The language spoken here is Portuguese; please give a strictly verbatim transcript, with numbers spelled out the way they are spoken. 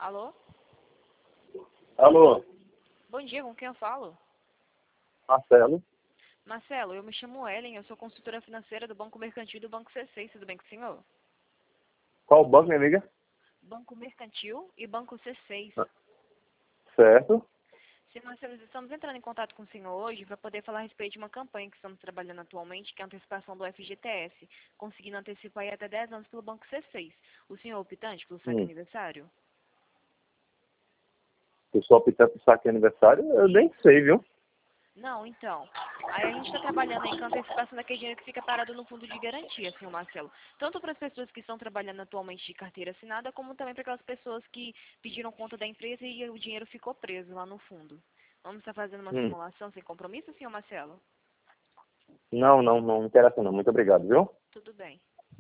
Alô? Alô, Bom dia, com quem eu falo? Marcelo. Marcelo, eu me chamo Ellen, eu sou consultora financeira do Banco Mercantil e do Banco C seis, tudo bem com o senhor? Qual banco, minha amiga? Banco Mercantil e Banco C seis. Ah, certo. Sim, Marcelo, estamos entrando em contato com o senhor hoje para poder falar a respeito de uma campanha que estamos trabalhando atualmente, que é a antecipação do F G T S, conseguindo antecipar aí até dez anos pelo Banco C seis. O senhor é optante pelo saque Hum. aniversário? Eu sou optante por saque aniversário? Eu nem sei, viu? Não, então. Aí a gente está trabalhando aí com a antecipação daquele dinheiro que fica parado no fundo de garantia, senhor Marcelo. Tanto para as pessoas que estão trabalhando atualmente de carteira assinada, como também para aquelas pessoas que pediram conta da empresa e o dinheiro ficou preso lá no fundo. Vamos estar fazendo uma Hum. simulação sem compromisso, senhor Marcelo? Não, não, não me interessa não. Muito obrigado, viu? Tudo bem.